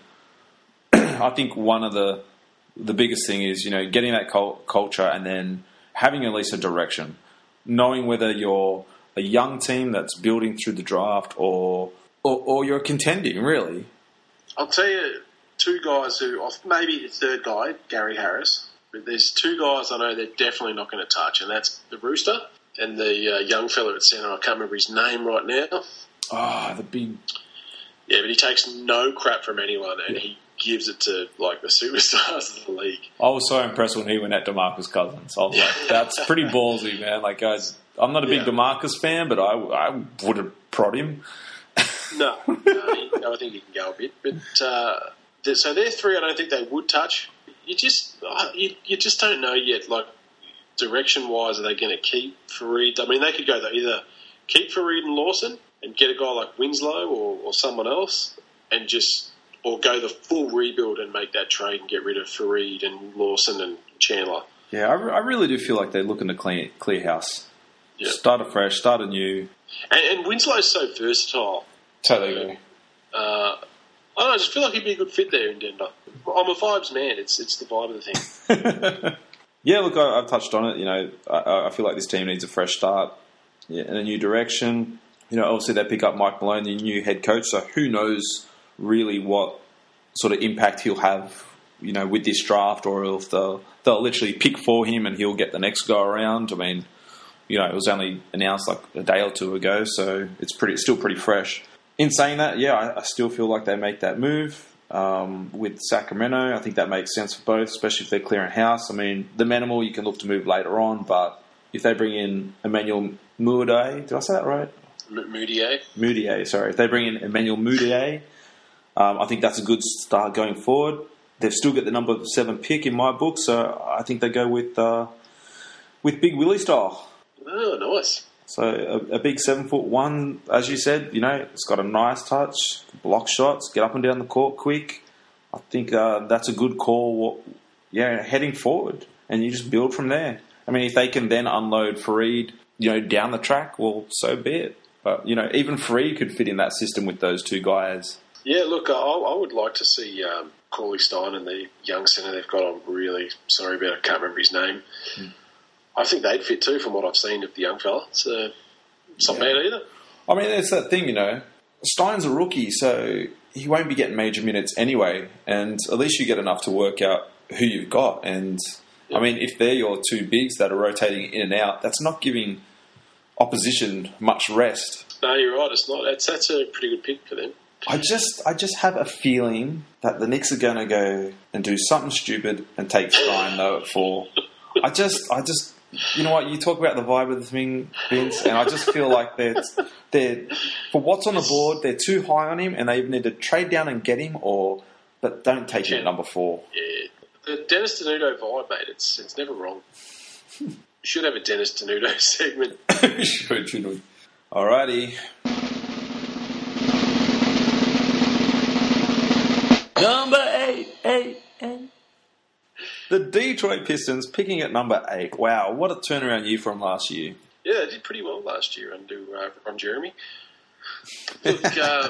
I think one of the the biggest thing is, you know, getting that cult- culture and then having at least a direction, knowing whether you're a young team that's building through the draft or or, or you're contending, really. I'll tell you two guys who, maybe the third guy, Gary Harris, but there's two guys I know they're definitely not going to touch, and that's the Rooster and the uh, young fella at centre. I can't remember his name right now. Ah, oh, the big... Yeah, but he takes no crap from anyone, and he gives it to, like, the superstars of the league. I was so impressed when he went at DeMarcus Cousins. I was like, that's pretty ballsy, man. Like, guys, I'm not a big yeah. DeMarcus fan, but I, I would have prod him. no, no, he, no, I think he can go a bit. But uh, so they're three I don't think they would touch. You just uh, you, you just don't know yet, like, direction-wise, are they going to keep Fareed? I mean, they could go though, either keep Fareed and Lawson and get a guy like Winslow or, or someone else and just... or go the full rebuild and make that trade and get rid of Fareed and Lawson and Chandler. Yeah, I, re- I really do feel like they're looking to clean, clear house. Yep. Start afresh, start anew. And, and Winslow's so versatile. Totally agree. Uh, I don't know, I just feel like he'd be a good fit there in Denver. I'm a vibes man. It's it's the vibe of the thing. Yeah, look, I, I've touched on it. You know, I, I feel like this team needs a fresh start, yeah, and a new direction. you know, obviously they pick up Mike Malone, the new head coach, so who knows really what sort of impact he'll have, you know, with this draft, or if they'll, they'll literally pick for him and he'll get the next go around. I mean, you know, it was only announced like a day or two ago, so it's pretty, it's still pretty fresh. In saying that, yeah, I, I still feel like they make that move um, with Sacramento. I think that makes sense for both, especially if they're clearing house. I mean, the Manimal you can look to move later on, but if they bring in Emmanuel Mudiay, did I say that right? Mudiay. Mudiay, sorry. If they bring in Emmanuel Mudiay, um, I think that's a good start going forward. They've still got the number seven pick in my book, so I think they go with uh, with Big Willie style. Oh, nice. So a, a big seven foot one, as you said, you know, it's got a nice touch, block shots, get up and down the court quick. I think uh, that's a good call. Yeah, heading forward, and you just build from there. I mean, if they can then unload Fareed, you know, down the track, well, so be it. But you know, even Fareed could fit in that system with those two guys. Yeah, look, I, I would like to see um, Corley Stein and the young centre they've got. I'm really sorry about it. I can't remember his name. Mm. I think they'd fit too from what I've seen of the young fella. So it's not yeah. bad either. I mean, it's that thing, you know. Stein's a rookie, so he won't be getting major minutes anyway. And at least you get enough to work out who you've got. And, yeah. I mean, if they're your two bigs that are rotating in and out, that's not giving opposition much rest. No, you're right. It's not. That's, that's a pretty good pick for them. I just I just have a feeling that the Knicks are going to go and do something stupid and take Stein though at four. I just, I just, you know what? You talk about the vibe of the thing, Vince, and I just feel like they're, they're for what's on the board, they're too high on him, and they need to trade down and get him, or but don't take him at number four. Yeah, the Dennis Tenuto vibe, mate. It's it's never wrong. You should have a Dennis Tenuto segment. should, should we? Alrighty. Number eight, eight, eight. The Detroit Pistons picking at number eight. Wow, what a turnaround year from last year. Yeah, they did pretty well last year under uh, Ron Jeremy. Look, uh,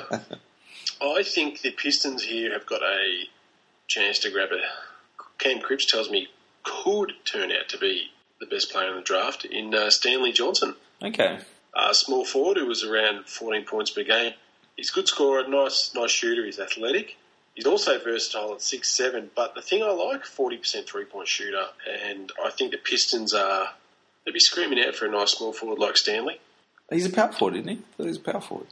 I think the Pistons here have got a chance to grab a... Cam Cripps tells me could turn out to be the best player in the draft in uh, Stanley Johnson. Okay. Uh, small forward who was around fourteen points per game. He's a good scorer, nice, nice shooter, he's athletic. He's also versatile at six seven, but the thing I like, forty percent three-point shooter, and I think the Pistons are, they'd be screaming out for a nice small forward like Stanley. He's a power forward, isn't he? He's a power forward.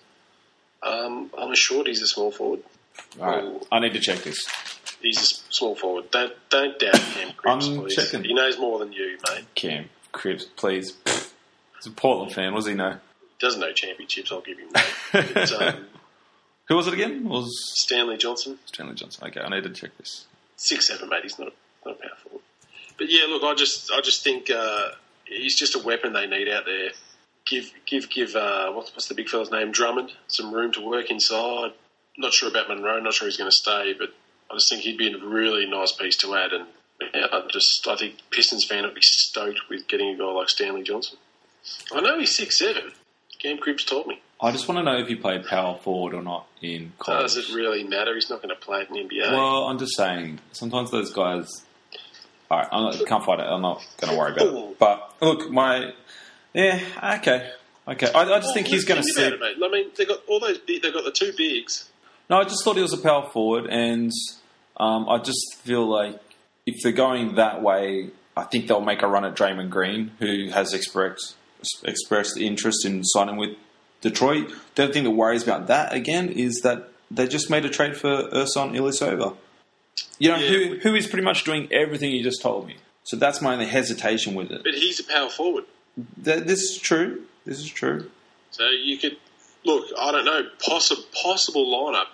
Um, I'm assured he's a small forward. All right, well, I need to check this. He's a small forward. Don't don't doubt Cam Cripps, I'm please. Checking. He knows more than you, mate. Cam Cripps, please. He's a Portland fan. What does he know? He doesn't know championships, I'll give him that. But, um, who was it again? It was Stanley Johnson. Stanley Johnson. Okay, I need to check this. Six seven, mate. He's not a, not a power forward. But yeah, look, I just I just think uh, he's just a weapon they need out there. Give give give uh, what's what's the big fella's name? Drummond some room to work inside. Not sure about Monroe. Not sure he's going to stay, but I just think he'd be a really nice piece to add. And yeah, I just I think Pistons fan would be stoked with getting a guy like Stanley Johnson. I know he's six seven. Cam Cripps told me. I just want to know if he played power forward or not in college. Does it really matter? He's not going to play it in the N B A. Well, I'm just saying, sometimes those guys... All right, I can't fight it. I'm not going to worry about it. But, look, my... Yeah, okay. Okay. I, I just well, think he's going to slip... It, mate. I mean, they've got all those... They've got the two bigs. No, I just thought he was a power forward, and um, I just feel like if they're going that way, I think they'll make a run at Draymond Green, who has expressed expressed interest in signing with Detroit. The other thing that worries about that, again, is that they just made a trade for Ersan Ilyasova. You know, yeah. who who is pretty much doing everything you just told me. So that's my only hesitation with it. But he's a power forward. Th- this is true. This is true. So you could... Look, I don't know. Possi- possible lineup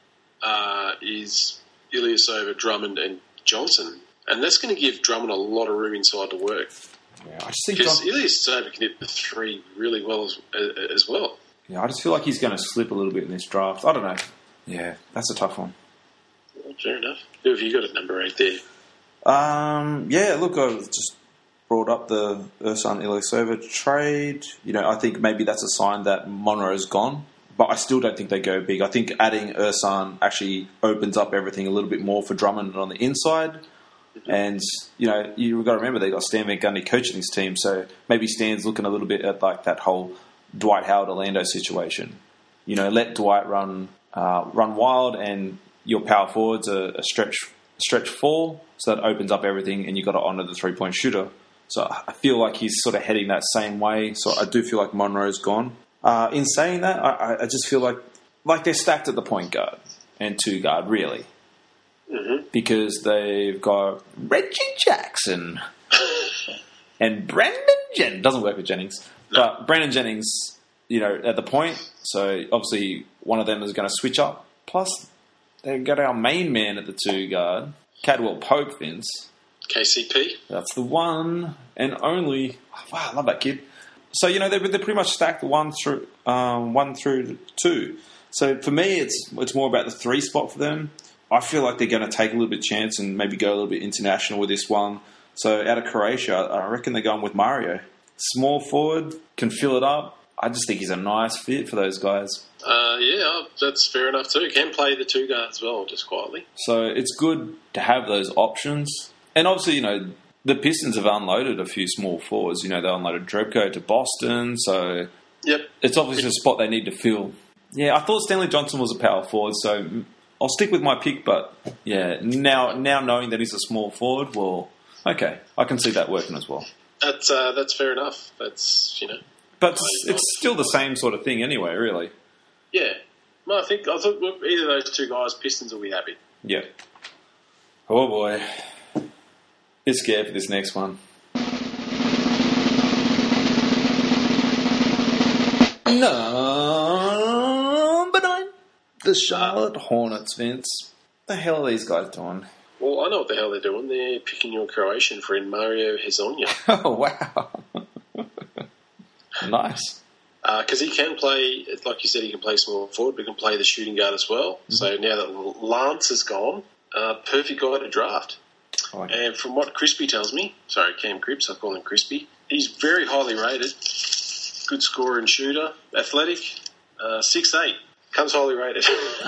uh, is Ilyasova, Drummond and Johnson. And that's going to give Drummond a lot of room inside to work. Yeah, I just think because John... Ilyasova can hit the three really well as, as well. Yeah, I just feel like he's going to slip a little bit in this draft. I don't know. Yeah, that's a tough one. Well, fair enough. Who have you got at number eight there? Um, yeah, look, I just brought up the Ersan Ilyasova trade. You know, I think maybe that's a sign that Monroe's gone. But I still don't think they go big. I think adding Ersan actually opens up everything a little bit more for Drummond on the inside. And, you know, you've got to remember they got Stan Van Gundy coaching this team, so maybe Stan's looking a little bit at like that whole Dwight Howard Orlando situation. You know, let Dwight run uh, run wild, and your power forwards are a stretch stretch four, so that opens up everything, and you've got to honour the three point shooter. So I feel like he's sort of heading that same way. So I do feel like Monroe's gone. Uh, in saying that, I, I just feel like like they're stacked at the point guard and two guard, really. Mm-hmm. Because they've got Reggie Jackson and Brandon Jennings. Doesn't work with Jennings. No. But Brandon Jennings, you know, at the point. So obviously one of them is going to switch up. Plus, they've got our main man at the two guard, Cadwell Pope, Vince. K C P. That's the one and only. Wow, I love that kid. So, you know, they're, they're pretty much stacked one through um, one through two. So for me, it's it's more about the three spot for them. I feel like they're going to take a little bit of chance and maybe go a little bit international with this one. So out of Croatia, I reckon they're going with Mario. Small forward, can fill it up. I just think he's a nice fit for those guys. Uh, yeah, that's fair enough too. Can play the two guard as well, just quietly. So it's good to have those options. And obviously, you know, the Pistons have unloaded a few small forwards. You know, they unloaded Drebko to Boston. So yep. It's obviously a spot they need to fill. Yeah, I thought Stanley Johnson was a power forward, so I'll stick with my pick. But yeah, now now knowing that he's a small forward, well, okay, I can see that working as well. That's uh, that's fair enough. That's, you know, but it's, it's still the same sort of thing anyway, really. Yeah, well, I think I thought either of those two guys, Pistons will be happy. Yeah. Oh boy, it's scared for this next one. Number nine, the Charlotte Hornets. Vince, the hell are these guys doing? Well, I know what the hell they're doing. They're picking your Croatian friend Mario Hezonja. Oh wow, nice. Because uh, he can play, like you said, he can play small forward, but he can play the shooting guard as well. Mm-hmm. So now that Lance is gone, uh, perfect guy to draft. Like and from what Crispy tells me, sorry, Cam Cripps, I call him Crispy, he's very highly rated. Good scorer and shooter, athletic, uh, six foot eight, comes highly rated.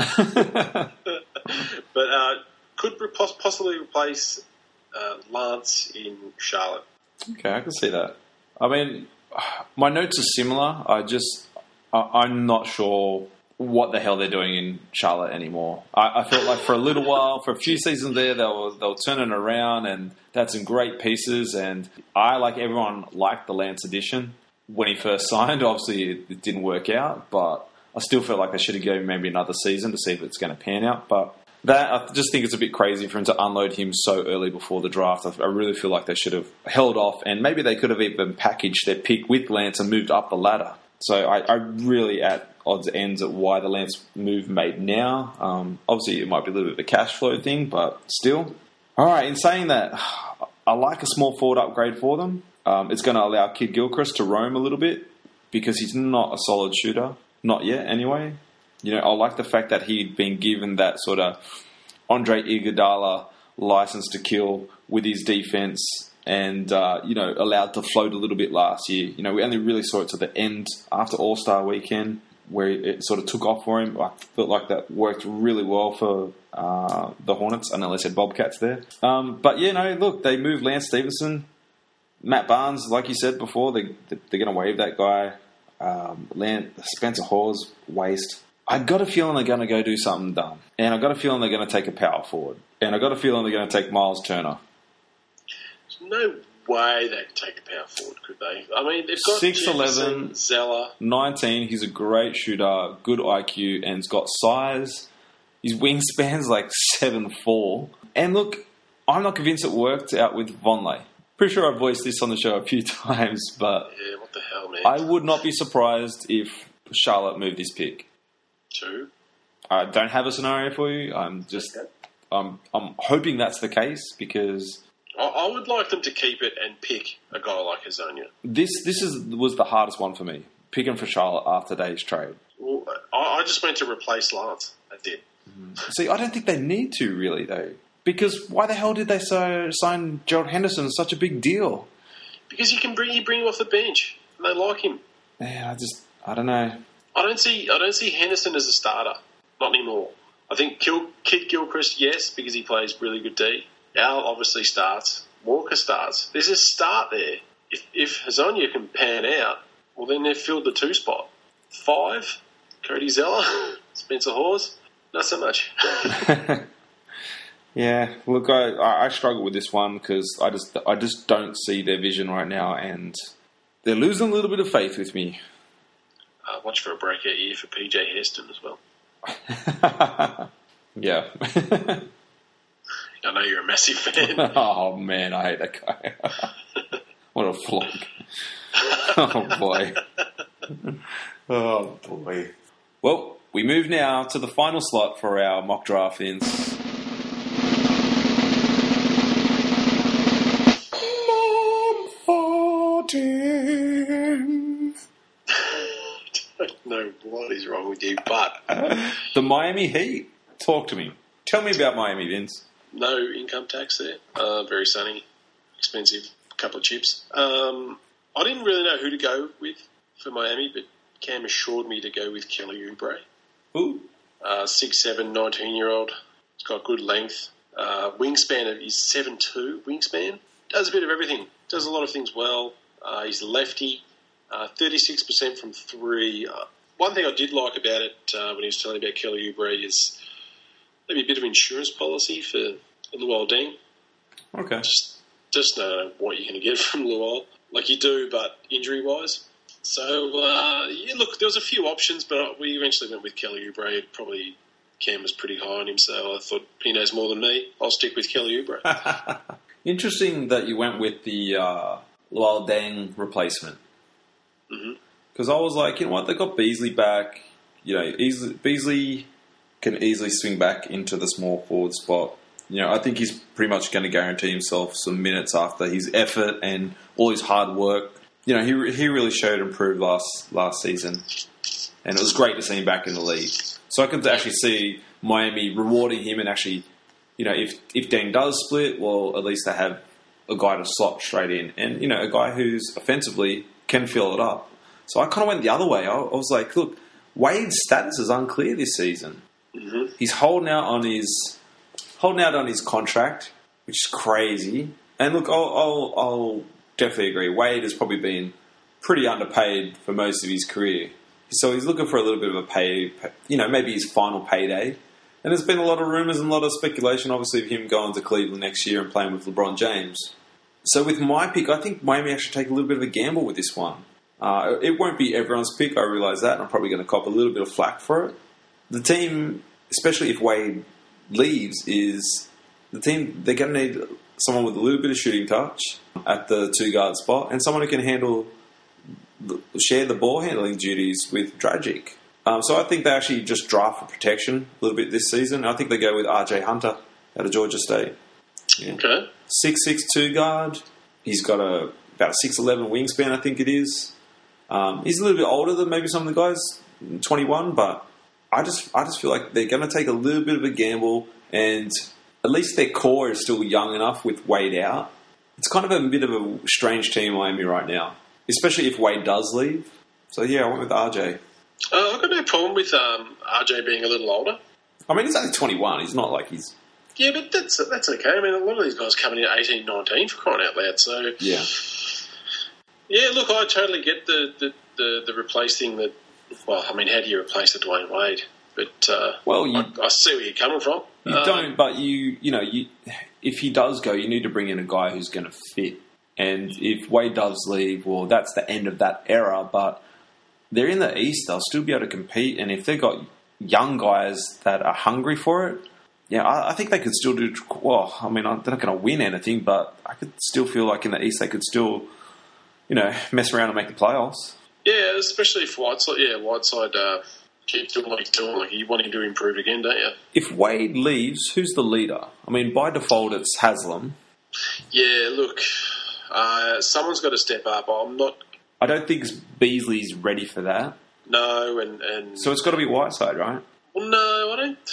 But uh, could possibly replace uh, Lance in Charlotte. Okay, I can see that. I mean, my notes are similar. I just, I, I'm not sure what the hell they're doing in Charlotte anymore. I, I felt like for a little while, for a few seasons there, they were, they were turning around and they had some great pieces. And I, like everyone, liked the Lance addition when he first signed. Obviously, it, it didn't work out, but I still felt like they should have given maybe another season to see if it's going to pan out. But that, I just think it's a bit crazy for him to unload him so early before the draft. I, I really feel like they should have held off, and maybe they could have even packaged their pick with Lance and moved up the ladder. So I, I really at odds ends at why the Lance move made now. Um, obviously, it might be a little bit of a cash flow thing, but still. All right, in saying that, I like a small forward upgrade for them. Um, it's going to allow Kid Gilchrist to roam a little bit because he's not a solid shooter. Not yet, anyway. You know, I like the fact that he'd been given that sort of Andre Iguodala license to kill with his defense and, uh, you know, allowed to float a little bit last year. You know, we only really saw it to the end after All-Star Weekend where it sort of took off for him. I felt like that worked really well for uh, the Hornets. I know they said Bobcats there. Um, but, yeah, no, look, they moved Lance Stevenson. Matt Barnes, like you said before, they, they're going to waive that guy. Um, Lance, Spencer Hawes, waste. I got a feeling they're going to go do something dumb. And I got a feeling they're going to take a power forward. And I got a feeling they're going to take Miles Turner. There's no way they could take a power forward, could they? I mean, they've got six eleven, Zeller. nineteen. He's a great shooter, good I Q, and he's got size. His wingspan's like seven four. And look, I'm not convinced it worked out with Vonleh. Pretty sure I've voiced this on the show a few times, but yeah, what the hell, man? I would not be surprised if Charlotte moved this pick. Two. I don't have a scenario for you. I'm just, okay. I'm, I'm hoping that's the case because I, I would like them to keep it and pick a guy like Hezonja. This, this is was the hardest one for me. Picking for Charlotte after today's trade. Well, I, I just meant to replace Lance. I did. Mm. See, I don't think they need to really though, because why the hell did they so sign Gerald Henderson? Such a big deal. Because you can bring you bring him off the bench, and they like him. Yeah, I just, I don't know. I don't see I don't see Henderson as a starter. Not anymore. I think Kid Gilchrist, yes, because he plays really good D. Al obviously starts. Walker starts. There's a start there. If if Hezonja can pan out, Well, then they've filled the two spot. Five, Cody Zeller, Spencer Hawes, not so much. Yeah, look, I, I struggle with this one because I just I just don't see their vision right now, and they're losing a little bit of faith with me. Uh, watch for a breakout year for P J Heston as well. Yeah. I know you're a massive fan. Oh, man, I hate that guy. What a flog. Oh, boy. Oh, boy. Well, we move now to the final slot for our mock draft ins. fourteen. I don't know what is wrong with you, but... The Miami Heat. Talk to me. Tell me about Miami, Vince. No income tax there. Uh, very sunny. Expensive. Couple of chips. Um, I didn't really know who to go with for Miami, but Cam assured me to go with Kelly Oubre. Who? Uh, six seven, nineteen-year-old. He's got good length. Uh, wingspan is seven two wingspan. Does a bit of everything. Does a lot of things well. Uh, he's a lefty. Uh, thirty-six percent from three. Uh, one thing I did like about it uh, when he was telling me about Kelly Oubre is maybe a bit of insurance policy for Luol Deng. Okay. Just, just know what you're going to get from Luol. Like you do, but injury-wise. So, uh, yeah, look, there was a few options, but we eventually went with Kelly Oubre. Probably Cam was pretty high on him, so I thought he knows more than me. I'll stick with Kelly Oubre. Interesting that you went with the uh, Luol Deng replacement. Because Mm-hmm. I was like, you know what, they got Beasley back. You know, easily, Beasley can easily swing back into the small forward spot. You know, I think he's pretty much going to guarantee himself some minutes after his effort and all his hard work. You know, he he really showed improved last last season, and it was great to see him back in the league. So I could actually see Miami rewarding him and actually, you know, if if Deng does split, well, at least they have a guy to slot straight in, and you know, a guy who's offensively can fill it up. So I kind of went the other way. I, I was like, look, Wade's status is unclear this season. Mm-hmm. He's holding out on his holding out on his contract, which is crazy. And look, I'll, I'll, I'll definitely agree. Wade has probably been pretty underpaid for most of his career, so he's looking for a little bit of a pay, you know, maybe his final payday. And there's been a lot of rumours and a lot of speculation, obviously, of him going to Cleveland next year and playing with LeBron James. So with my pick, I think Miami actually take a little bit of a gamble with this one. Uh, it won't be everyone's pick, I realise that, and I'm probably going to cop a little bit of flack for it. The team, especially if Wade leaves, is the team, they're going to need someone with a little bit of shooting touch at the two-guard spot and someone who can handle, share the ball handling duties with Dragic. Um, so I think they actually just draft for protection a little bit this season. I think they go with R J Hunter out of Georgia State. Yeah. Okay. six six two guard. He's got a about a six eleven wingspan, I think it is. Um, he's a little bit older than maybe some of the guys, twenty-one, but I just I just feel like they're going to take a little bit of a gamble, and at least their core is still young enough with Wade out. It's kind of a bit of a strange team, Miami, right now, especially if Wade does leave. So, yeah, I went with R J. Uh, I've got no problem with um, R J being a little older. I mean, he's only twenty-one. He's not like he's... Yeah, but that's that's okay. I mean, a lot of these guys coming in at eighteen, nineteen for crying out loud. So, Yeah. Yeah, look, I totally get the, the, the, the replace thing that... Well, I mean, how do you replace the Dwayne Wade? But uh, Well, you... I, I see where you're coming from. You um, don't, but you, you know, you, if he does go, you need to bring in a guy who's going to fit. And if Wade does leave, well, that's the end of that era. But they're in the East; they'll still be able to compete. And if they've got young guys that are hungry for it, yeah, I, I think they could still do well. I mean, they're not going to win anything, but I could still feel like in the East they could still, you know, mess around and make the playoffs. Yeah, especially if Whiteside, yeah, Whiteside uh, keeps doing what he's doing. Like, you want him to improve again, don't you? If Wade leaves, who's the leader? I mean, by default, it's Haslam. Yeah, look, uh, someone's got to step up. I'm not. I don't think Beasley's ready for that. No, and, and So it's got to be Whiteside, right? well, no, I don't.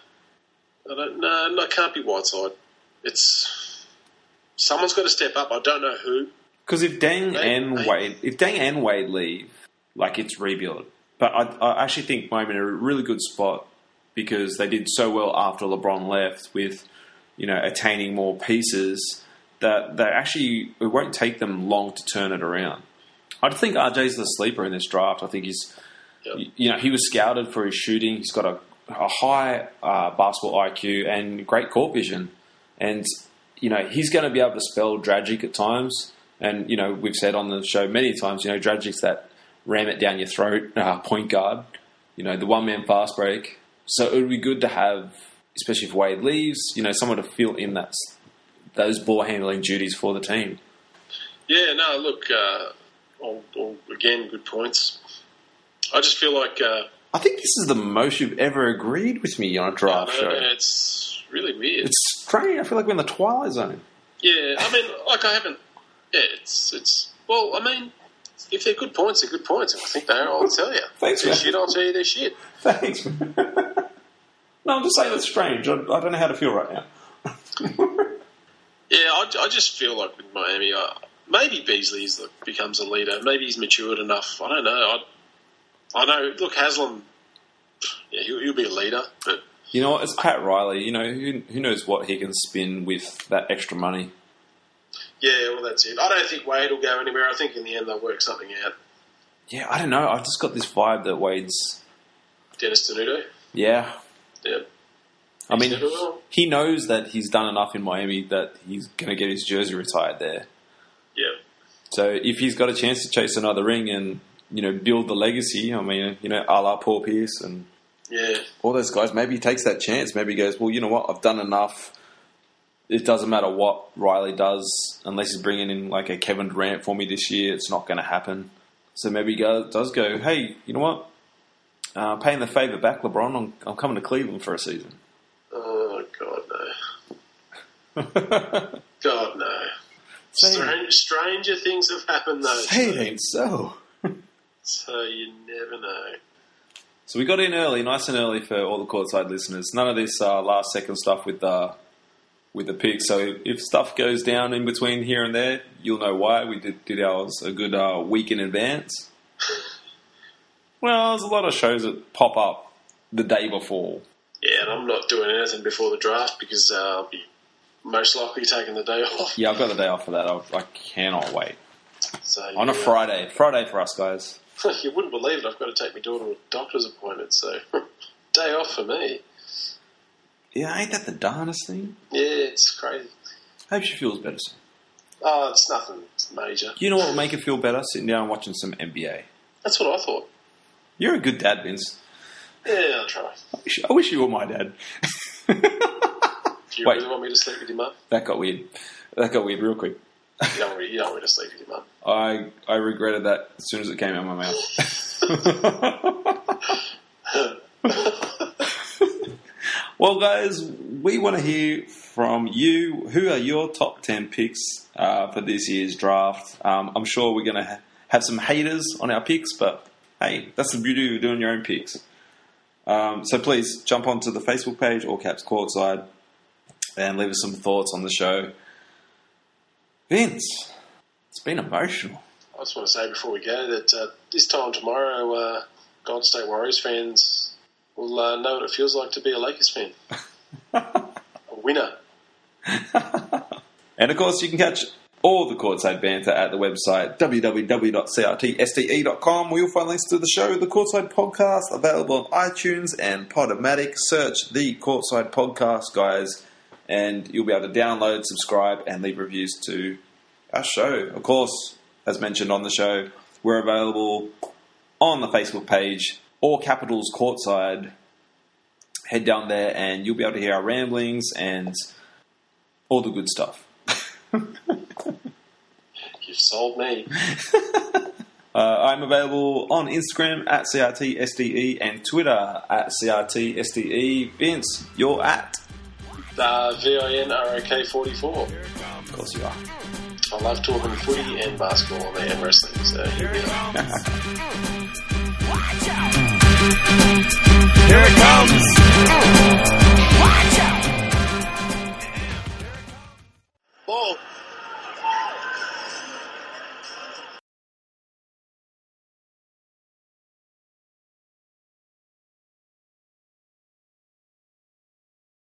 I don't. No, no, it can't be Whiteside. It's someone's got to step up. I don't know who. Because if Deng Maybe, and maybe. Wade, if Deng and Wade leave, like it's rebuild. But I, I actually think Miami are in a really good spot because they did so well after LeBron left with, you know, attaining more pieces that they actually it won't take them long to turn it around. I think R J's the sleeper in this draft. I think he's, Yep. you know, he was scouted for his shooting. He's got a, a high uh, basketball I Q and great court vision. And, you know, he's going to be able to spell Dragic at times. And, you know, we've said on the show many times, you know, Dragic's that ram it down your throat uh, point guard, you know, the one-man fast break. So it would be good to have, especially if Wade leaves, you know, someone to fill in that, those ball-handling duties for the team. Yeah, no, look, uh, all, all, again, good points. I just feel like... Uh, I think this is the most you've ever agreed with me on a draft no, show. it's really weird. It's strange. I feel like we're in the Twilight Zone. Yeah, I mean, like I haven't... Yeah, it's... it's well, I mean, if they're good points, they're good points. If I think they are, I'll tell you. Thanks, if they're man. shit, I'll tell you they're shit. Thanks, man. No, I'm just saying it's strange. I, I don't know how to feel right now. Yeah, I, I just feel like with Miami, uh, maybe Beasley is the, becomes a leader. Maybe he's matured enough. I don't know. I, I know. Look, Haslam, yeah, he'll, he'll be a leader. But You know what? It's Pat Riley. You know, who, who knows what he can spin with that extra money. yeah, well, that's it. I don't think Wade will go anywhere. I think in the end they'll work something out. Yeah, I don't know. I've just got this vibe that Wade's... Dennis Tenuto. Yeah. Yeah. I mean, He's never wrong. he knows that he's done enough in Miami that he's going to get his jersey retired there. Yeah. So if he's got a chance to chase another ring and, you know, build the legacy, I mean, you know, a la Paul Pierce and Yeah. all those guys, maybe he takes that chance. Maybe he goes, well, you know what, I've done enough. It doesn't matter what Riley does, unless he's bringing in like a Kevin Durant for me this year, it's not going to happen. So maybe he go, does go, hey, you know what, uh, paying the favour back, LeBron, I'm, I'm coming to Cleveland for a season. Oh, God, no. God, no. Say- Strange, stranger things have happened, though. Hey, it ain't so. So you never know. So we got in early, nice and early for all the courtside listeners. None of this uh, last second stuff with the with the picks. So if stuff goes down in between here and there, you'll know why. We did, did ours a good uh, week in advance. Well, there's a lot of shows that pop up the day before. Yeah, and I'm not doing anything before the draft because uh, I'll be most likely taking the day off. Yeah, I've got the day off for that. I, I cannot wait. So, On a yeah. Friday. Friday for us, guys. You wouldn't believe it. I've got to take my daughter to a doctor's appointment, so day off for me. Yeah, ain't that the darnest thing? Yeah, it's crazy. Hope she feels better soon. Oh, it's nothing major. You know what will make her feel better? Sitting down and watching some N B A. That's what I thought. You're a good dad, Vince. Yeah, I'll try. I wish, I wish you were my dad. Do you Wait. really want me to sleep with your mum? That got weird. That got weird real quick. You don't, want me, you don't want me to sleep with your mum. I I regretted that as soon as it came out of my mouth. Well, guys, we want to hear from you. Who are your top ten picks uh, for this year's draft? Um, I'm sure we're going to ha- have some haters on our picks, but hey, that's the beauty of doing your own picks. Um, so please jump onto the Facebook page, All Caps Courtside, and leave us some thoughts on the show. Vince, it's been emotional. I just want to say before we go that uh, this time tomorrow, uh, Golden State Warriors fans will uh, know what it feels like to be a Lakers fan. A winner. And of course, you can catch all the Courtside banter at the website w w w dot c r t s t e dot com, where you'll find links to the show, the Courtside Podcast, available on iTunes and Podomatic. Search the Courtside Podcast, guys, and you'll be able to download, subscribe, and leave reviews to our show. Of course, as mentioned on the show, we're available on the Facebook page, All Capitals Courtside. Head down there and you'll be able to hear our ramblings and all the good stuff. You've sold me. uh, I'm available on Instagram at C R T S D E and Twitter at C R T S D E. Vince, you're at? Uh, V I N R O K forty-four. Of course you are. I love talking footy and basketball and wrestling, so here we are. Here it comes!